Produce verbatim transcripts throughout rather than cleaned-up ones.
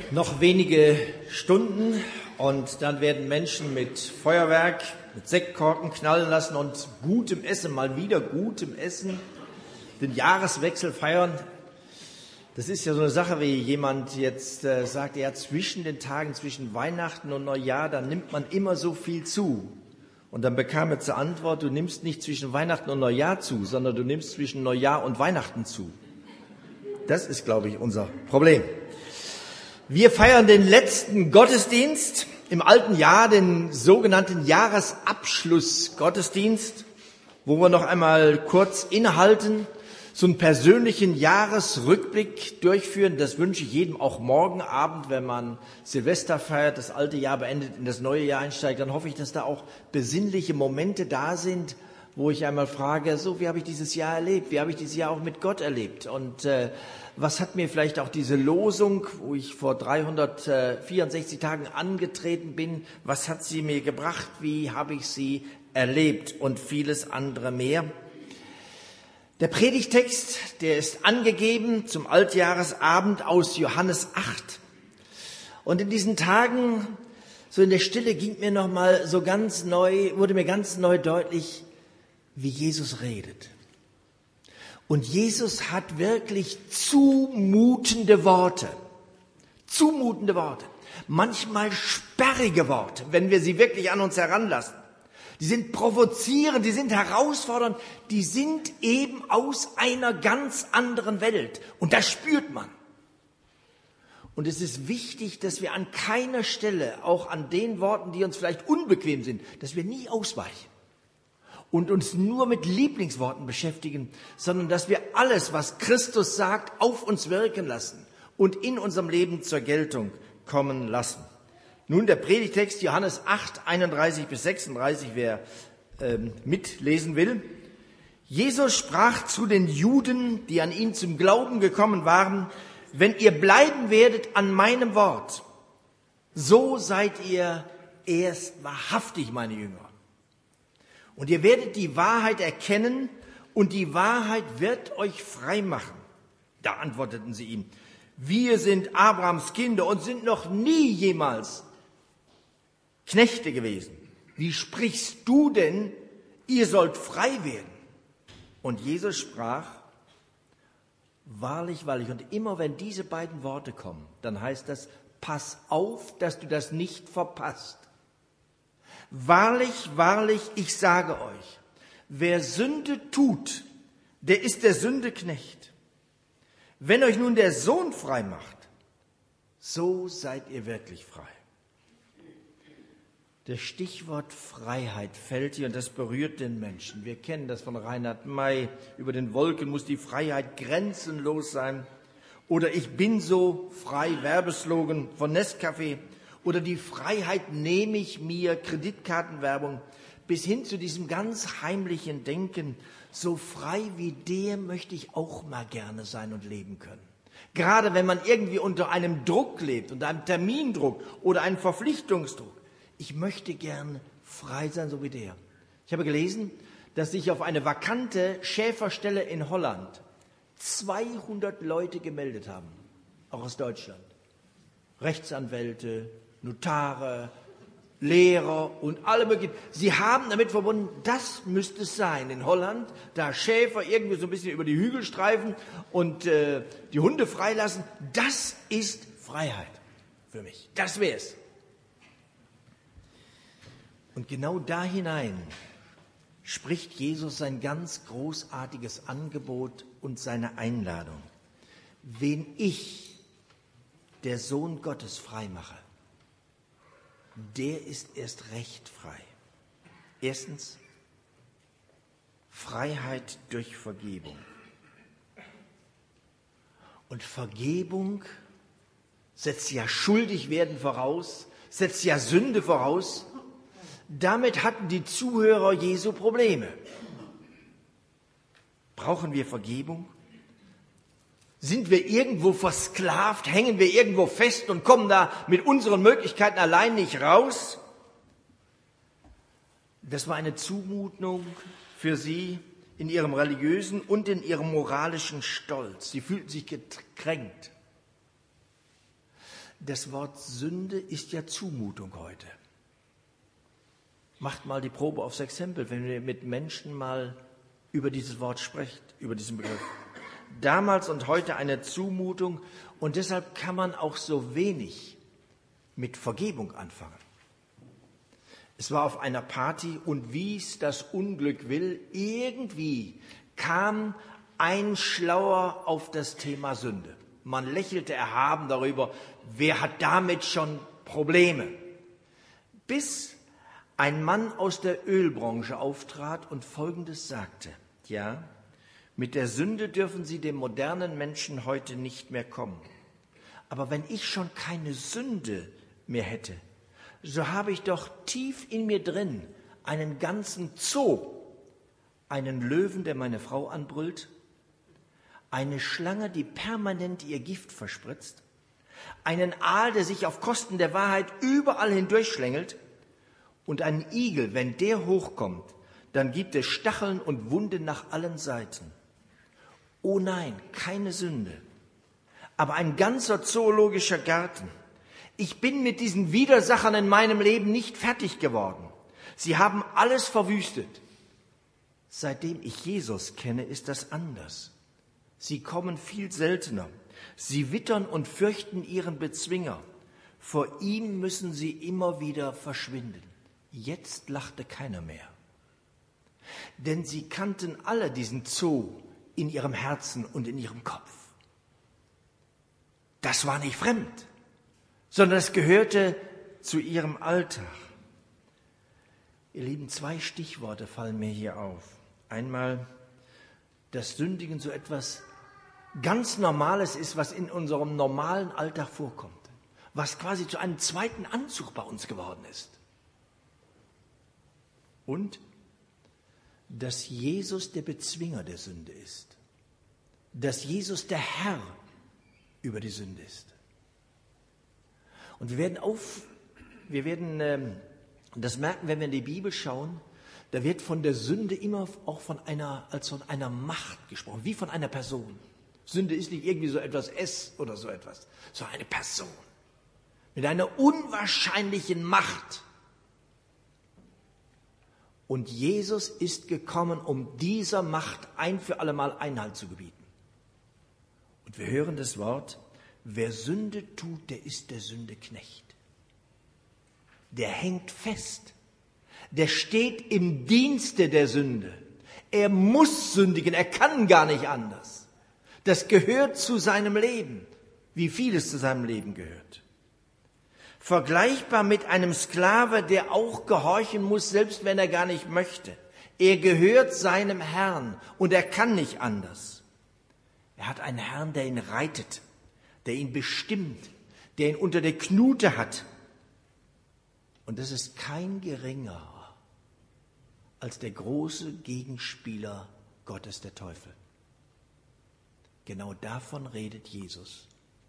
Noch wenige Stunden und dann werden Menschen mit Feuerwerk, mit Sektkorken knallen lassen und gutem Essen, mal wieder gutem Essen, den Jahreswechsel feiern. Das ist ja so eine Sache, wie jemand jetzt äh, sagt, ja, zwischen den Tagen, zwischen Weihnachten und Neujahr, da nimmt man immer so viel zu. Und dann bekam er zur Antwort, du nimmst nicht zwischen Weihnachten und Neujahr zu, sondern du nimmst zwischen Neujahr und Weihnachten zu. Das ist, glaube ich, unser Problem. Wir feiern den letzten Gottesdienst im alten Jahr, den sogenannten Jahresabschlussgottesdienst, wo wir noch einmal kurz innehalten, so einen persönlichen Jahresrückblick durchführen. Das wünsche ich jedem auch morgen Abend, wenn man Silvester feiert, das alte Jahr beendet, in das neue Jahr einsteigt. Dann hoffe ich, dass da auch besinnliche Momente da sind, wo ich einmal frage, so, wie habe ich dieses Jahr erlebt? Wie habe ich dieses Jahr auch mit Gott erlebt? Und äh, was hat mir vielleicht auch diese Losung, wo ich vor dreihundertvierundsechzig Tagen angetreten bin, was hat sie mir gebracht? Wie habe ich sie erlebt? Und vieles andere mehr. Der Predigtext, der ist angegeben zum Altjahresabend aus Johannes acht. Und in diesen Tagen, so in der Stille, ging mir noch mal so ganz neu, wurde mir ganz neu deutlich, wie Jesus redet. Und Jesus hat wirklich zumutende Worte. Zumutende Worte. Manchmal sperrige Worte, wenn wir sie wirklich an uns heranlassen. Die sind provozierend, die sind herausfordernd, die sind eben aus einer ganz anderen Welt. Und das spürt man. Und es ist wichtig, dass wir an keiner Stelle, auch an den Worten, die uns vielleicht unbequem sind, dass wir nie ausweichen und uns nur mit Lieblingsworten beschäftigen, sondern dass wir alles, was Christus sagt, auf uns wirken lassen und in unserem Leben zur Geltung kommen lassen. Nun der Predigtext Johannes acht, einunddreißig bis sechsunddreißig, wer ähm, mitlesen will. Jesus sprach zu den Juden, die an ihn zum Glauben gekommen waren, wenn ihr bleiben werdet an meinem Wort, so seid ihr erst wahrhaftig meine Jünger. Und ihr werdet die Wahrheit erkennen und die Wahrheit wird euch frei machen. Da antworteten sie ihm, wir sind Abrahams Kinder und sind noch nie jemals Knechte gewesen. Wie sprichst du denn, ihr sollt frei werden? Und Jesus sprach, wahrlich, wahrlich. Und immer wenn diese beiden Worte kommen, dann heißt das, pass auf, dass du das nicht verpasst. Wahrlich, wahrlich, ich sage euch, wer Sünde tut, der ist der Sünde Knecht. Wenn euch nun der Sohn frei macht, so seid ihr wirklich frei. Das Stichwort Freiheit fällt hier und das berührt den Menschen. Wir kennen das von Reinhard May. Über den Wolken muss die Freiheit grenzenlos sein. Oder ich bin so frei, Werbeslogan von Nescafé. Oder die Freiheit nehme ich mir, Kreditkartenwerbung. Bis hin zu diesem ganz heimlichen Denken. So frei wie der möchte ich auch mal gerne sein und leben können. Gerade wenn man irgendwie unter einem Druck lebt, unter einem Termindruck oder einem Verpflichtungsdruck. Ich möchte gern frei sein, so wie der. Ich habe gelesen, dass sich auf eine vakante Schäferstelle in Holland zweihundert Leute gemeldet haben, auch aus Deutschland. Rechtsanwälte, Notare, Lehrer und alle möglichen. Sie haben damit verbunden, das müsste es sein in Holland, da Schäfer irgendwie so ein bisschen über die Hügel streifen und äh, die Hunde freilassen. Das ist Freiheit für mich. Das wäre es. Und genau da hinein spricht Jesus sein ganz großartiges Angebot und seine Einladung. Wen ich, der Sohn Gottes, frei mache, der ist erst recht frei. Erstens, Freiheit durch Vergebung. Und Vergebung setzt ja Schuldigwerden voraus, setzt ja Sünde voraus. Damit hatten die Zuhörer Jesu Probleme. Brauchen wir Vergebung? Sind wir irgendwo versklavt? Hängen wir irgendwo fest und kommen da mit unseren Möglichkeiten allein nicht raus? Das war eine Zumutung für sie in ihrem religiösen und in ihrem moralischen Stolz. Sie fühlten sich gekränkt. Das Wort Sünde ist ja Zumutung heute. Macht mal die Probe aufs Exempel, wenn ihr mit Menschen mal über dieses Wort sprecht, über diesen Begriff. Damals und heute eine Zumutung und deshalb kann man auch so wenig mit Vergebung anfangen. Es war auf einer Party und wie es das Unglück will, irgendwie kam ein Schlauer auf das Thema Sünde. Man lächelte erhaben darüber, wer hat damit schon Probleme? Bis ein Mann aus der Ölbranche auftrat und Folgendes sagte: Ja, mit der Sünde dürfen Sie dem modernen Menschen heute nicht mehr kommen. Aber wenn ich schon keine Sünde mehr hätte, so habe ich doch tief in mir drin einen ganzen Zoo, einen Löwen, der meine Frau anbrüllt, eine Schlange, die permanent ihr Gift verspritzt, einen Aal, der sich auf Kosten der Wahrheit überall hindurchschlängelt, und einen Igel, wenn der hochkommt, dann gibt es Stacheln und Wunden nach allen Seiten. Oh nein, keine Sünde, aber ein ganzer zoologischer Garten. Ich bin mit diesen Widersachern in meinem Leben nicht fertig geworden. Sie haben alles verwüstet. Seitdem ich Jesus kenne, ist das anders. Sie kommen viel seltener. Sie wittern und fürchten ihren Bezwinger. Vor ihm müssen sie immer wieder verschwinden. Jetzt lachte keiner mehr. Denn sie kannten alle diesen Zoo in ihrem Herzen und in ihrem Kopf. Das war nicht fremd, sondern es gehörte zu ihrem Alltag. Ihr Lieben, zwei Stichworte fallen mir hier auf. Einmal, dass Sündigen so etwas ganz Normales ist, was in unserem normalen Alltag vorkommt, was quasi zu einem zweiten Anzug bei uns geworden ist. Und dass Jesus der Bezwinger der Sünde ist, dass Jesus der Herr über die Sünde ist. Und wir werden auf, wir werden ähm, das merken, wenn wir in die Bibel schauen, da wird von der Sünde immer auch von einer, als von einer Macht gesprochen, wie von einer Person. Sünde ist nicht irgendwie so etwas S oder so etwas, sondern eine Person mit einer unwahrscheinlichen Macht. Und Jesus ist gekommen, um dieser Macht ein für alle Mal Einhalt zu gebieten. Und wir hören das Wort: Wer Sünde tut, der ist der Sünde Knecht. Der hängt fest. Der steht im Dienste der Sünde. Er muss sündigen, er kann gar nicht anders. Das gehört zu seinem Leben, wie vieles zu seinem Leben gehört. Vergleichbar mit einem Sklave, der auch gehorchen muss, selbst wenn er gar nicht möchte. Er gehört seinem Herrn und er kann nicht anders. Er hat einen Herrn, der ihn reitet, der ihn bestimmt, der ihn unter der Knute hat. Und das ist kein geringerer als der große Gegenspieler Gottes, der Teufel. Genau davon redet Jesus.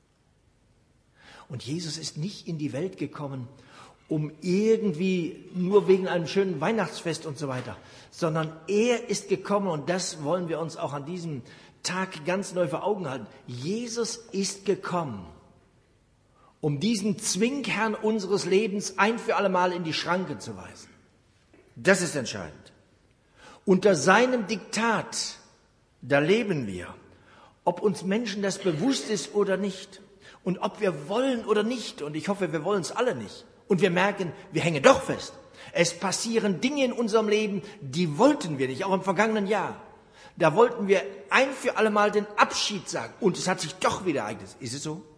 Und Jesus ist nicht in die Welt gekommen, um irgendwie nur wegen einem schönen Weihnachtsfest und so weiter, sondern er ist gekommen, und das wollen wir uns auch an diesem Tag ganz neu vor Augen halten. Jesus ist gekommen, um diesen Zwingherrn unseres Lebens ein für alle Mal in die Schranke zu weisen. Das ist entscheidend. Unter seinem Diktat, da leben wir, ob uns Menschen das bewusst ist oder nicht. Und ob wir wollen oder nicht, und ich hoffe, wir wollen es alle nicht. Und wir merken, wir hängen doch fest. Es passieren Dinge in unserem Leben, die wollten wir nicht, auch im vergangenen Jahr. Da wollten wir ein für alle Mal den Abschied sagen. Und es hat sich doch wieder ereignet. Ist es so?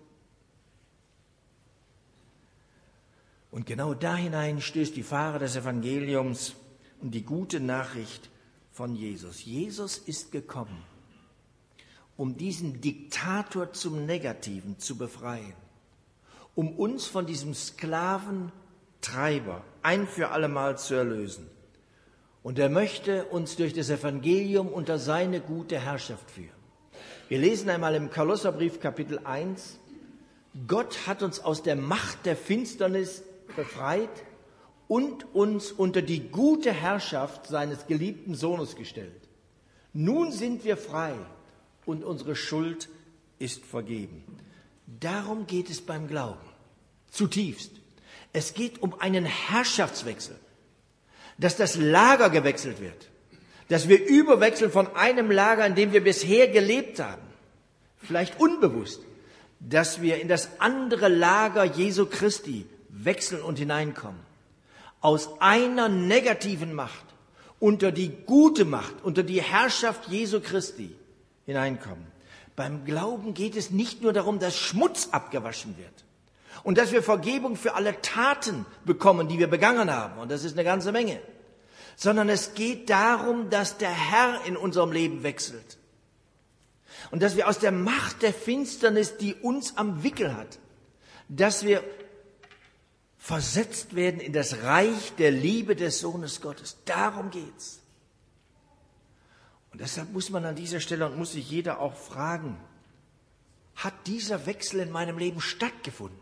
Und genau da hinein stößt die Fahre des Evangeliums und die gute Nachricht von Jesus. Jesus ist gekommen, um diesen Diktator zum Negativen zu befreien, um uns von diesem Sklaventreiber ein für alle Mal zu erlösen. Und er möchte uns durch das Evangelium unter seine gute Herrschaft führen. Wir lesen einmal im Kolosserbrief Kapitel eins, Gott hat uns aus der Macht der Finsternis befreit und uns unter die gute Herrschaft seines geliebten Sohnes gestellt. Nun sind wir frei und unsere Schuld ist vergeben. Darum geht es beim Glauben. Zutiefst. Es geht um einen Herrschaftswechsel, dass das Lager gewechselt wird, dass wir überwechseln von einem Lager, in dem wir bisher gelebt haben, vielleicht unbewusst, dass wir in das andere Lager Jesu Christi wechseln und hineinkommen. Aus einer negativen Macht unter die gute Macht, unter die Herrschaft Jesu Christi hineinkommen. Beim Glauben geht es nicht nur darum, dass Schmutz abgewaschen wird und dass wir Vergebung für alle Taten bekommen, die wir begangen haben, und das ist eine ganze Menge, sondern es geht darum, dass der Herr in unserem Leben wechselt und dass wir aus der Macht der Finsternis, die uns am Wickel hat, dass wir versetzt werden in das Reich der Liebe des Sohnes Gottes. Darum geht's. Und deshalb muss man an dieser Stelle und muss sich jeder auch fragen, hat dieser Wechsel in meinem Leben stattgefunden?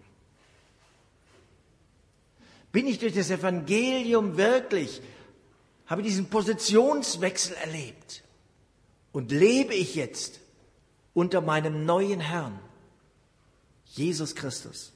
Bin ich durch das Evangelium wirklich, habe diesen Positionswechsel erlebt? Und lebe ich jetzt unter meinem neuen Herrn, Jesus Christus?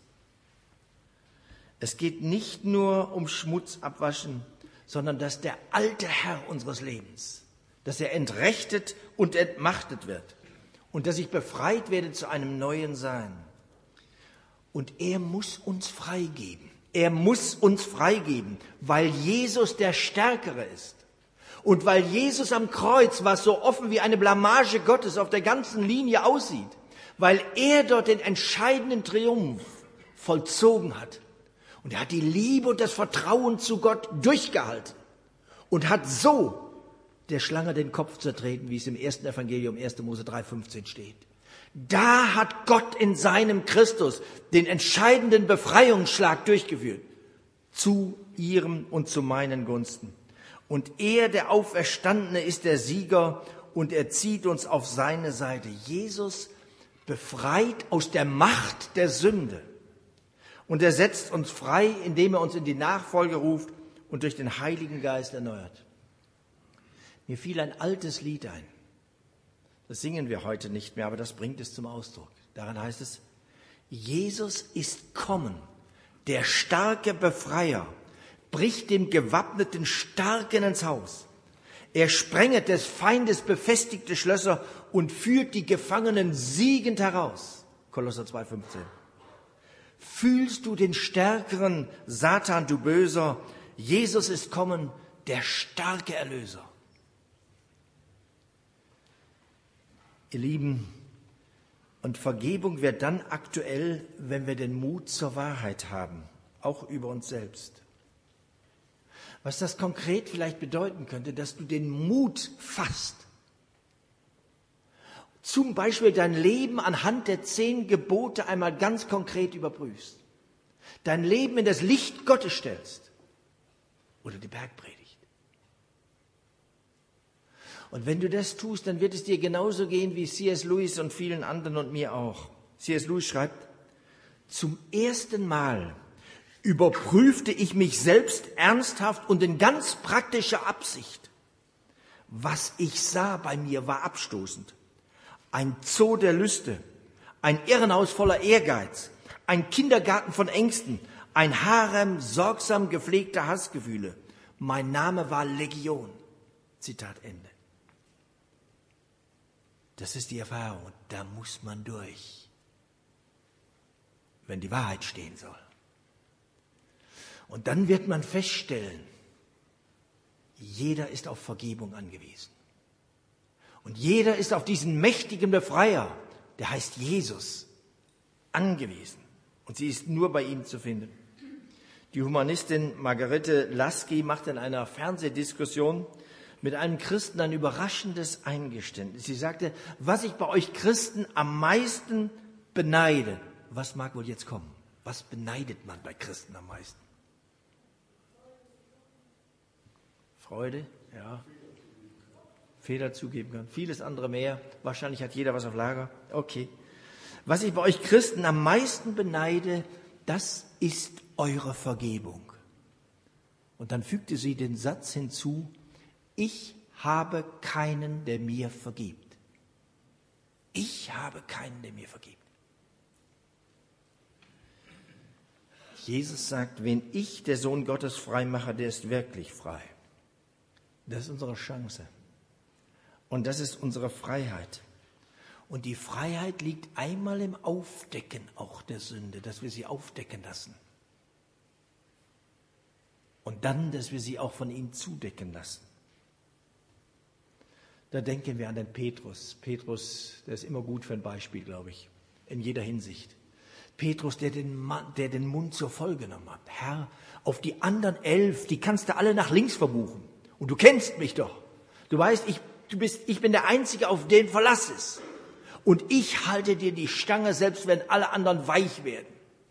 Es geht nicht nur um Schmutz abwaschen, sondern dass der alte Herr unseres Lebens, dass er entrechtet und entmachtet wird und dass ich befreit werde zu einem neuen Sein. Und er muss uns freigeben. Er muss uns freigeben, weil Jesus der Stärkere ist. Und weil Jesus am Kreuz, was so offen wie eine Blamage Gottes auf der ganzen Linie aussieht, weil er dort den entscheidenden Triumph vollzogen hat. Und er hat die Liebe und das Vertrauen zu Gott durchgehalten und hat so der Schlange den Kopf zertreten, wie es im ersten Evangelium erster Mose drei fünfzehn steht. Da hat Gott in seinem Christus den entscheidenden Befreiungsschlag durchgeführt, zu ihrem und zu meinen Gunsten. Und er, der Auferstandene, ist der Sieger und er zieht uns auf seine Seite. Jesus befreit aus der Macht der Sünde. Und er setzt uns frei, indem er uns in die Nachfolge ruft und durch den Heiligen Geist erneuert. Mir fiel ein altes Lied ein. Das singen wir heute nicht mehr, aber das bringt es zum Ausdruck. Daran heißt es, Jesus ist kommen, der starke Befreier, bricht dem Gewappneten Starken ins Haus. Er sprenget des Feindes befestigte Schlösser und führt die Gefangenen siegend heraus. Kolosser zwei fünfzehn. Fühlst du den Stärkeren, Satan, du Böser? Jesus ist kommen, der starke Erlöser. Ihr Lieben, und Vergebung wird dann aktuell, wenn wir den Mut zur Wahrheit haben, auch über uns selbst. Was das konkret vielleicht bedeuten könnte, dass du den Mut fasst, zum Beispiel dein Leben anhand der zehn Gebote einmal ganz konkret überprüfst, dein Leben in das Licht Gottes stellst oder die Bergpredigt. Und wenn du das tust, dann wird es dir genauso gehen wie C S Lewis und vielen anderen und mir auch. C S Lewis schreibt, zum ersten Mal überprüfte ich mich selbst ernsthaft und in ganz praktischer Absicht. Was ich sah bei mir war abstoßend. Ein Zoo der Lüste, ein Irrenhaus voller Ehrgeiz, ein Kindergarten von Ängsten, ein Harem sorgsam gepflegter Hassgefühle. Mein Name war Legion. Zitat Ende. Das ist die Erfahrung, da muss man durch, wenn die Wahrheit stehen soll. Und dann wird man feststellen, jeder ist auf Vergebung angewiesen. Und jeder ist auf diesen mächtigen Befreier, der heißt Jesus, angewiesen. Und sie ist nur bei ihm zu finden. Die Humanistin Margarete Lasky macht in einer Fernsehdiskussion mit einem Christen ein überraschendes Eingeständnis. Sie sagte, was ich bei euch Christen am meisten beneide, was mag wohl jetzt kommen? Was beneidet man bei Christen am meisten? Freude, ja. Fehler zugeben kann. Vieles andere mehr. Wahrscheinlich hat jeder was auf Lager. Okay. Was ich bei euch Christen am meisten beneide, das ist eure Vergebung. Und dann fügte sie den Satz hinzu, ich habe keinen, der mir vergibt. Ich habe keinen, der mir vergibt. Jesus sagt, wen ich, der Sohn Gottes, frei mache, der ist wirklich frei. Das ist unsere Chance. Und das ist unsere Freiheit. Und die Freiheit liegt einmal im Aufdecken auch der Sünde, dass wir sie aufdecken lassen. Und dann, dass wir sie auch von ihm zudecken lassen. Da denken wir an den Petrus. Petrus, der ist immer gut für ein Beispiel, glaube ich, in jeder Hinsicht. Petrus, der den, Mann, der den Mund zur voll genommen hat. Herr, auf die anderen elf, die kannst du alle nach links verbuchen. Und du kennst mich doch. Du weißt, ich, du bist, ich bin der Einzige, auf den Verlass ist. Und ich halte dir die Stange, selbst wenn alle anderen weich werden.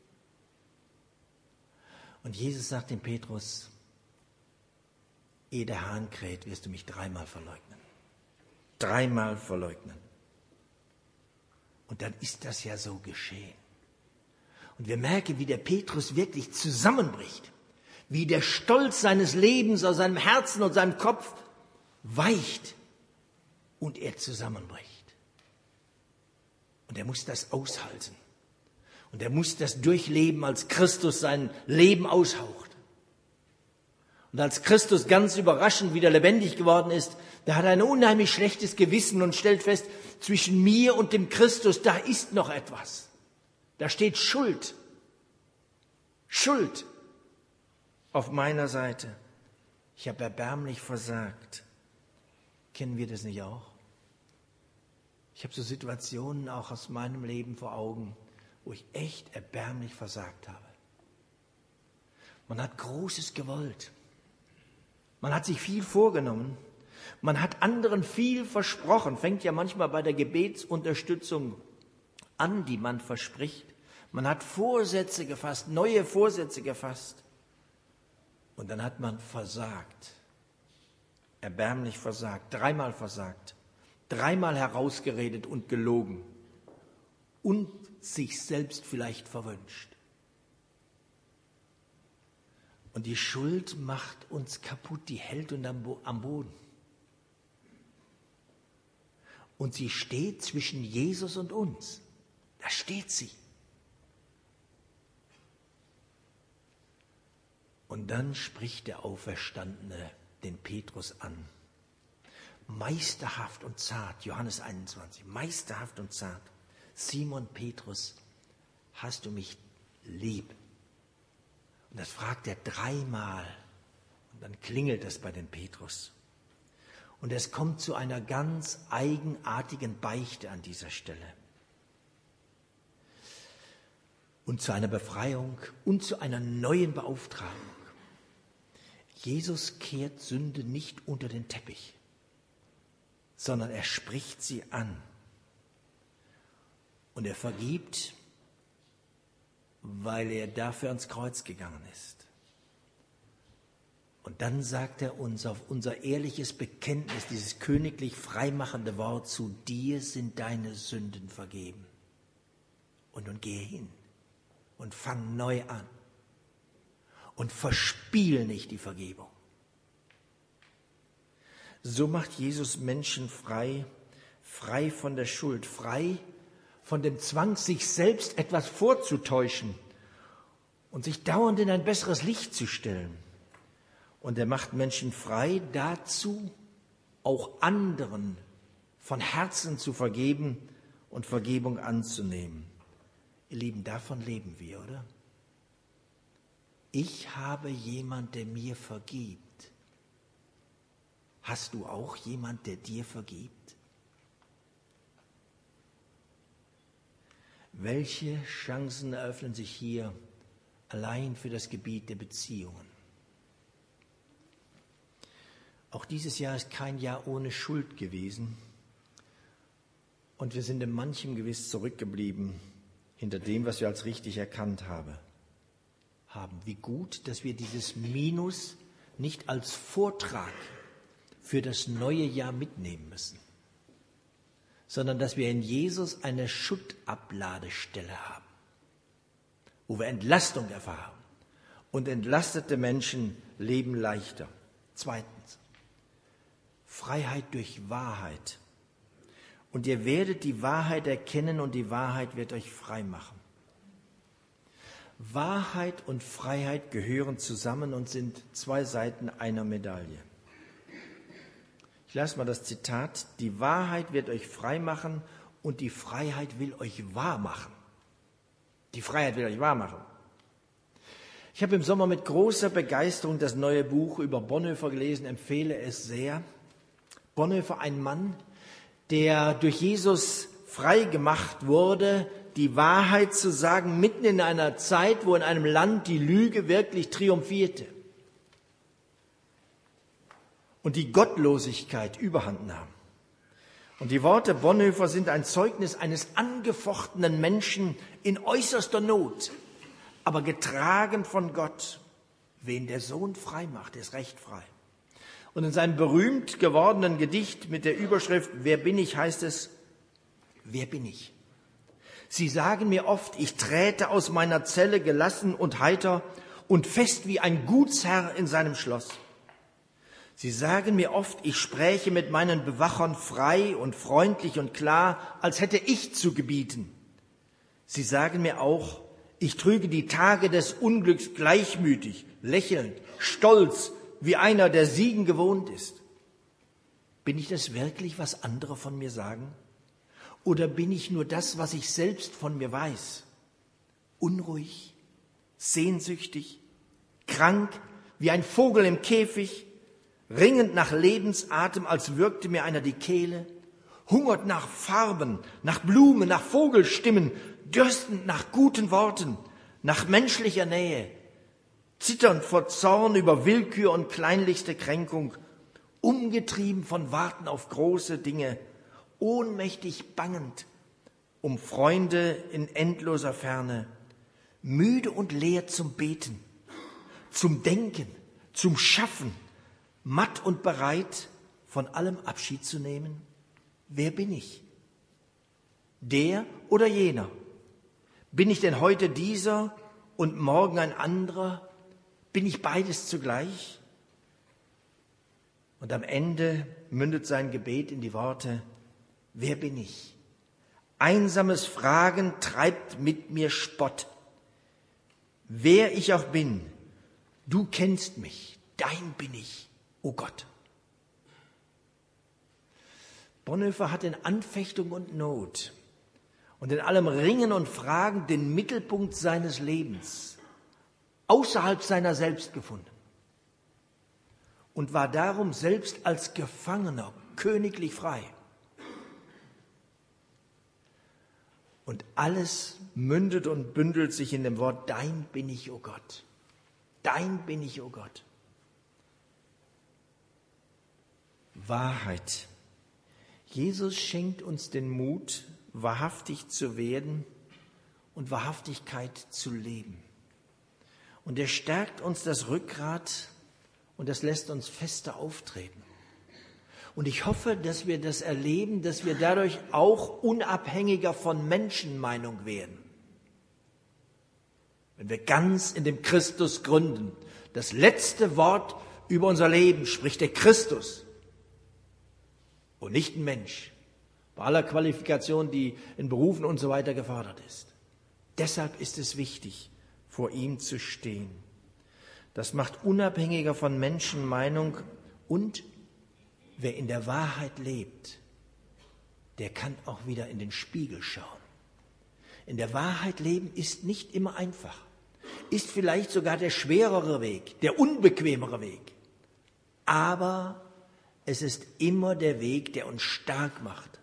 Und Jesus sagt dem Petrus, ehe der Hahn kräht, wirst du mich dreimal verleugnen. Dreimal verleugnen. Und dann ist das ja so geschehen. Und wir merken, wie der Petrus wirklich zusammenbricht. Wie der Stolz seines Lebens aus seinem Herzen und seinem Kopf weicht und er zusammenbricht. Und er muss das aushalten. Und er muss das durchleben, als Christus sein Leben aushaucht. Und als Christus ganz überraschend wieder lebendig geworden ist, da hat er ein unheimlich schlechtes Gewissen und stellt fest, zwischen mir und dem Christus, da ist noch etwas. Da steht Schuld. Schuld auf meiner Seite. Ich habe erbärmlich versagt. Kennen wir das nicht auch? Ich habe so Situationen auch aus meinem Leben vor Augen, wo ich echt erbärmlich versagt habe. Man hat Großes gewollt. Man hat sich viel vorgenommen. Man hat anderen viel versprochen. Fängt ja manchmal bei der Gebetsunterstützung an, die man verspricht. Man hat Vorsätze gefasst, neue Vorsätze gefasst. Und dann hat man versagt. Erbärmlich versagt, dreimal versagt. Dreimal herausgeredet und gelogen und sich selbst vielleicht verwünscht. Und die Schuld macht uns kaputt, die hält uns am Boden. Und sie steht zwischen Jesus und uns. Da steht sie. Und dann spricht der Auferstandene den Petrus an. Meisterhaft und zart, Johannes einundzwanzig, meisterhaft und zart. Simon Petrus, hast du mich lieb? Und das fragt er dreimal. Und dann klingelt es bei dem Petrus. Und es kommt zu einer ganz eigenartigen Beichte an dieser Stelle. Und zu einer Befreiung und zu einer neuen Beauftragung. Jesus kehrt Sünde nicht unter den Teppich, sondern er spricht sie an. Und er vergibt, weil er dafür ans Kreuz gegangen ist. Und dann sagt er uns auf unser ehrliches Bekenntnis, dieses königlich freimachende Wort, zu dir sind deine Sünden vergeben. Und nun gehe hin und fang neu an. Und verspiel nicht die Vergebung. So macht Jesus Menschen frei, frei von der Schuld, frei von dem Zwang, sich selbst etwas vorzutäuschen und sich dauernd in ein besseres Licht zu stellen. Und er macht Menschen frei dazu, auch anderen von Herzen zu vergeben und Vergebung anzunehmen. Ihr Lieben, davon leben wir, oder? Ich habe jemand, der mir vergibt. Hast du auch jemand, der dir vergibt? Welche Chancen eröffnen sich hier allein für das Gebiet der Beziehungen? Auch dieses Jahr ist kein Jahr ohne Schuld gewesen. Und wir sind in manchem gewiss zurückgeblieben hinter dem, was wir als richtig erkannt haben. haben. Wie gut, dass wir dieses Minus nicht als Vortrag für das neue Jahr mitnehmen müssen, sondern dass wir in Jesus eine Schuttabladestelle haben, wo wir Entlastung erfahren. Und entlastete Menschen leben leichter. Zweitens, Freiheit durch Wahrheit. Und ihr werdet die Wahrheit erkennen und die Wahrheit wird euch frei machen. Wahrheit und Freiheit gehören zusammen und sind zwei Seiten einer Medaille. Ich lasse mal das Zitat: Die Wahrheit wird euch frei machen und die Freiheit will euch wahr machen. Die Freiheit will euch wahr machen. Ich habe im Sommer mit großer Begeisterung das neue Buch über Bonhoeffer gelesen, empfehle es sehr. Bonhoeffer, ein Mann, der durch Jesus frei gemacht wurde, die Wahrheit zu sagen, mitten in einer Zeit, wo in einem Land die Lüge wirklich triumphierte und die Gottlosigkeit überhand nahm. Und die Worte Bonhoeffer sind ein Zeugnis eines angefochtenen Menschen in äußerster Not, aber getragen von Gott. Wen der Sohn frei macht, ist recht frei. Und in seinem berühmt gewordenen Gedicht mit der Überschrift Wer bin ich, heißt es: Wer bin ich? Sie sagen mir oft, ich träte aus meiner Zelle gelassen und heiter und fest wie ein Gutsherr in seinem Schloss. Sie sagen mir oft, ich spräche mit meinen Bewachern frei und freundlich und klar, als hätte ich zu gebieten. Sie sagen mir auch, ich trüge die Tage des Unglücks gleichmütig, lächelnd, stolz, wie einer, der Siegen gewohnt ist. Bin ich das wirklich, was andere von mir sagen? Oder bin ich nur das, was ich selbst von mir weiß? Unruhig, sehnsüchtig, krank, wie ein Vogel im Käfig, ringend nach Lebensatem, als würgte mir einer die Kehle, hungert nach Farben, nach Blumen, nach Vogelstimmen, dürstend nach guten Worten, nach menschlicher Nähe, zitternd vor Zorn über Willkür und kleinlichste Kränkung, umgetrieben von Warten auf große Dinge, ohnmächtig bangend um Freunde in endloser Ferne, müde und leer zum Beten, zum Denken, zum Schaffen, matt und bereit, von allem Abschied zu nehmen? Wer bin ich? Der oder jener? Bin ich denn heute dieser und morgen ein anderer? Bin ich beides zugleich? Und am Ende mündet sein Gebet in die Worte: Wer bin ich? Einsames Fragen treibt mit mir Spott. Wer ich auch bin, du kennst mich, dein bin ich, o Gott. Bonhoeffer hat in Anfechtung und Not und in allem Ringen und Fragen den Mittelpunkt seines Lebens außerhalb seiner selbst gefunden und war darum selbst als Gefangener königlich frei. Und alles mündet und bündelt sich in dem Wort: Dein bin ich, o Gott. Dein bin ich, o Gott. Wahrheit. Jesus schenkt uns den Mut, wahrhaftig zu werden und Wahrhaftigkeit zu leben. Und er stärkt uns das Rückgrat und das lässt uns fester auftreten. Und ich hoffe, dass wir das erleben, dass wir dadurch auch unabhängiger von Menschenmeinung werden. Wenn wir ganz in dem Christus gründen. Das letzte Wort über unser Leben spricht der Christus und nicht ein Mensch. Bei aller Qualifikation, die in Berufen und so weiter gefordert ist. Deshalb ist es wichtig, vor ihm zu stehen. Das macht unabhängiger von Menschenmeinung, und wer in der Wahrheit lebt, der kann auch wieder in den Spiegel schauen. In der Wahrheit leben ist nicht immer einfach, ist vielleicht sogar der schwerere Weg, der unbequemere Weg. Aber es ist immer der Weg, der uns stark macht.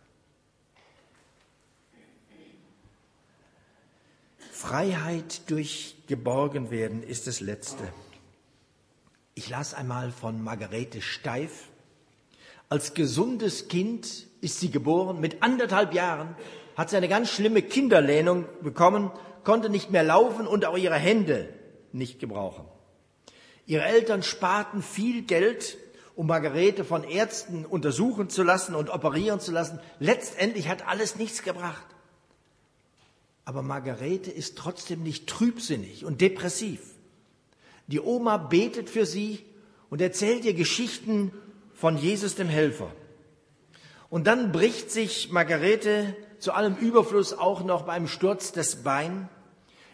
Freiheit durch Geborgenwerden ist das Letzte. Ich las einmal von Margarete Steif. Als gesundes Kind ist sie geboren. Mit anderthalb Jahren hat sie eine ganz schlimme Kinderlähmung bekommen, konnte nicht mehr laufen und auch ihre Hände nicht gebrauchen. Ihre Eltern sparten viel Geld, um Margarete von Ärzten untersuchen zu lassen und operieren zu lassen. Letztendlich hat alles nichts gebracht. Aber Margarete ist trotzdem nicht trübsinnig und depressiv. Die Oma betet für sie und erzählt ihr Geschichten von Jesus dem Helfer. Und dann bricht sich Margarete zu allem Überfluss auch noch beim Sturz das Bein.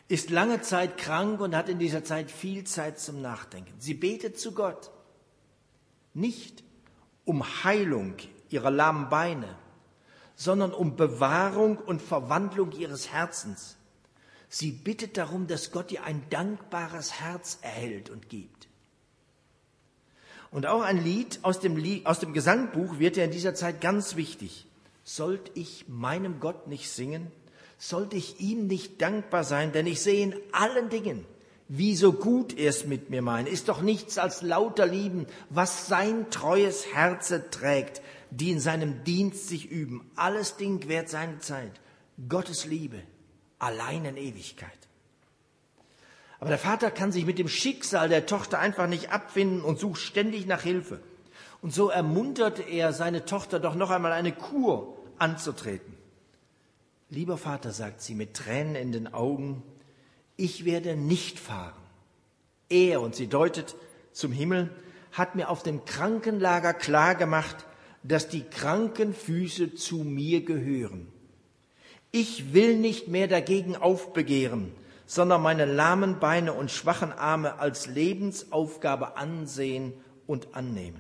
ist lange Zeit krank und hat in dieser Zeit viel Zeit zum Nachdenken. Sie betet zu Gott, nicht um Heilung ihrer lahmen Beine, sondern um Bewahrung und Verwandlung ihres Herzens. Sie bittet darum, dass Gott ihr ein dankbares Herz erhält und gibt. Und auch ein Lied aus dem, Lied, aus dem Gesangbuch wird ja in dieser Zeit ganz wichtig. Sollte ich meinem Gott nicht singen? Sollte ich ihm nicht dankbar sein? Denn ich sehe in allen Dingen, wie so gut er es mit mir meint. Ist doch nichts als lauter Lieben, was sein treues Herze trägt, die in seinem Dienst sich üben. Alles Ding währt seine Zeit. Gottes Liebe, allein in Ewigkeit. Aber der Vater kann sich mit dem Schicksal der Tochter einfach nicht abfinden und sucht ständig nach Hilfe. Und so ermuntert er seine Tochter doch noch einmal eine Kur anzutreten. Lieber Vater, sagt sie mit Tränen in den Augen, ich werde nicht fahren. Er, und sie deutet zum Himmel, hat mir auf dem Krankenlager klargemacht, dass die kranken Füße zu mir gehören. Ich will nicht mehr dagegen aufbegehren, sondern meine lahmen Beine und schwachen Arme als Lebensaufgabe ansehen und annehmen.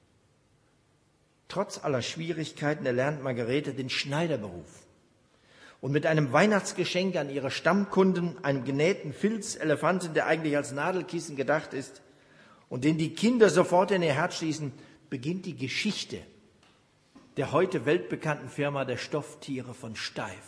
Trotz aller Schwierigkeiten erlernt Margarete den Schneiderberuf. Und mit einem Weihnachtsgeschenk an ihre Stammkunden, einem genähten Filzelefanten, der eigentlich als Nadelkissen gedacht ist und den die Kinder sofort in ihr Herz schließen, beginnt die Geschichte der heute weltbekannten Firma der Stofftiere von Steiff.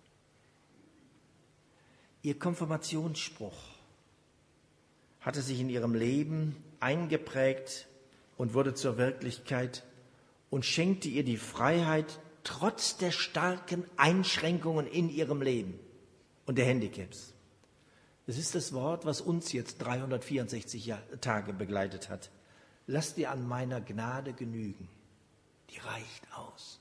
Ihr Konfirmationsspruch hatte sich in ihrem Leben eingeprägt und wurde zur Wirklichkeit und schenkte ihr die Freiheit, trotz der starken Einschränkungen in ihrem Leben und der Handicaps. Das ist das Wort, was uns jetzt dreihundertvierundsechzig Tage begleitet hat. Lass dir an meiner Gnade genügen. Die reicht aus.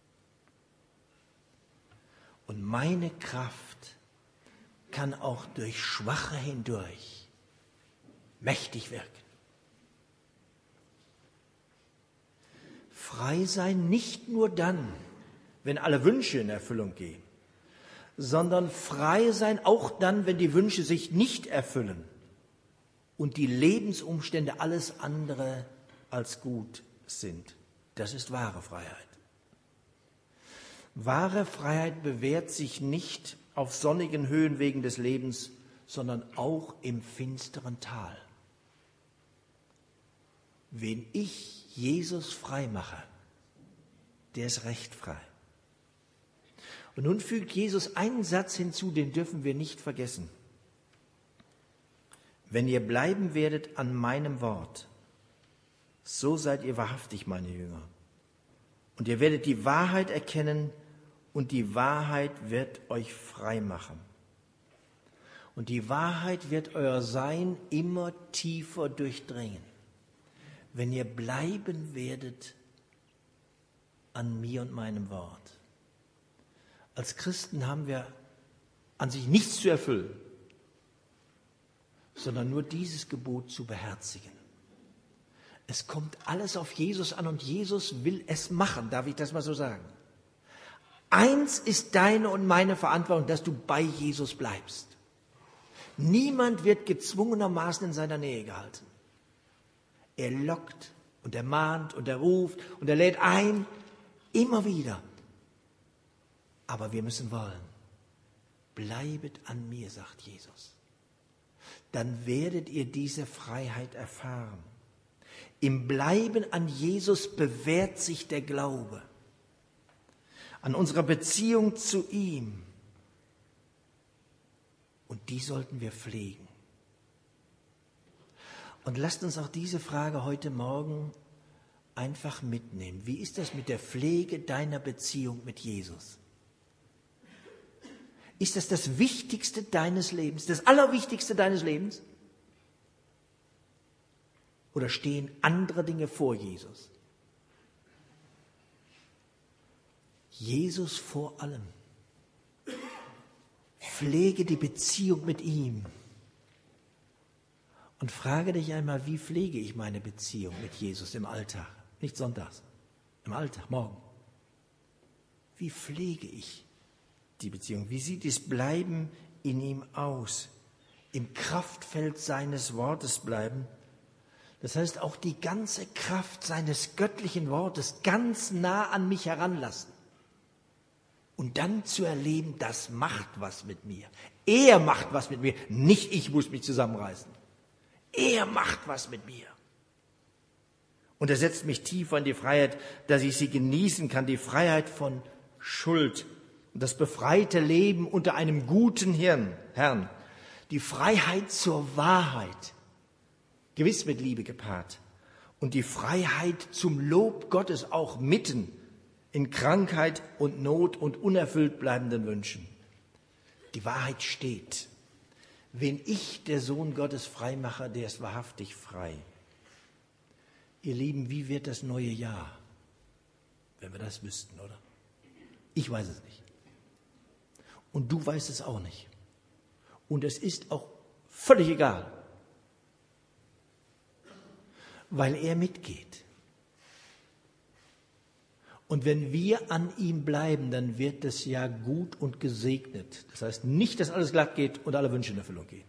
Und meine Kraft kann auch durch Schwache hindurch mächtig wirken. Frei sein nicht nur dann, wenn alle Wünsche in Erfüllung gehen, sondern frei sein auch dann, wenn die Wünsche sich nicht erfüllen und die Lebensumstände alles andere als gut sind. Das ist wahre Freiheit. Wahre Freiheit bewährt sich nicht auf sonnigen Höhenwegen des Lebens, sondern auch im finsteren Tal. Wen ich Jesus frei mache, der ist recht frei. Und nun fügt Jesus einen Satz hinzu, den dürfen wir nicht vergessen. Wenn ihr bleiben werdet an meinem Wort, so seid ihr wahrhaftig meine Jünger. Und ihr werdet die Wahrheit erkennen und die Wahrheit wird euch frei machen. Und die Wahrheit wird euer Sein immer tiefer durchdringen, wenn ihr bleiben werdet an mir und meinem Wort. Als Christen haben wir an sich nichts zu erfüllen, sondern nur dieses Gebot zu beherzigen. Es kommt alles auf Jesus an und Jesus will es machen, darf ich das mal so sagen. Eins ist deine und meine Verantwortung, dass du bei Jesus bleibst. Niemand wird gezwungenermaßen in seiner Nähe gehalten. Er lockt und er mahnt und er ruft und er lädt ein, immer wieder. Aber wir müssen wollen. Bleibet an mir, sagt Jesus. Dann werdet ihr diese Freiheit erfahren. Im Bleiben an Jesus bewährt sich der Glaube. An unserer Beziehung zu ihm. Und die sollten wir pflegen. Und lasst uns auch diese Frage heute Morgen einfach mitnehmen. Wie ist das mit der Pflege deiner Beziehung mit Jesus? Ist das das Wichtigste deines Lebens, das Allerwichtigste deines Lebens? Oder stehen andere Dinge vor Jesus? Jesus vor allem. Pflege die Beziehung mit ihm. Und frage dich einmal, wie pflege ich meine Beziehung mit Jesus im Alltag? Nicht sonntags, im Alltag, morgen. Wie pflege ich die Beziehung? Wie sieht es Bleiben in ihm aus, im Kraftfeld seines Wortes bleiben. Das heißt, auch die ganze Kraft seines göttlichen Wortes ganz nah an mich heranlassen. Und dann zu erleben, das macht was mit mir. Er macht was mit mir, nicht ich muss mich zusammenreißen. Er macht was mit mir. Und er setzt mich tiefer in die Freiheit, dass ich sie genießen kann, die Freiheit von Schuld und das befreite Leben unter einem guten Hirn, Herrn. Die Freiheit zur Wahrheit, gewiss mit Liebe gepaart. Und die Freiheit zum Lob Gottes auch mitten in Krankheit und Not und unerfüllt bleibenden Wünschen. Die Wahrheit steht. Wen ich, der Sohn Gottes, frei mache, der ist wahrhaftig frei. Ihr Lieben, wie wird das neue Jahr? Wenn wir das wüssten, oder? Ich weiß es nicht. Und du weißt es auch nicht. Und es ist auch völlig egal, weil er mitgeht. Und wenn wir an ihm bleiben, dann wird das Jahr gut und gesegnet. Das heißt nicht, dass alles glatt geht und alle Wünsche in Erfüllung gehen.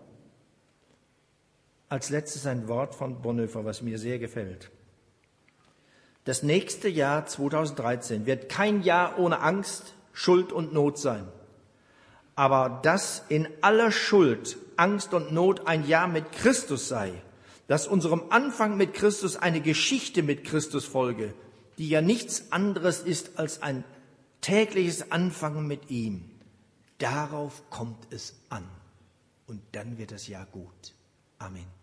Als letztes ein Wort von Bonhoeffer, was mir sehr gefällt. Das nächste Jahr zweitausenddreizehn wird kein Jahr ohne Angst, Schuld und Not sein. Aber dass in aller Schuld, Angst und Not ein Jahr mit Christus sei, dass unserem Anfang mit Christus eine Geschichte mit Christus folge, die ja nichts anderes ist als ein tägliches Anfangen mit ihm. Darauf kommt es an. Und dann wird das Jahr gut. Amen.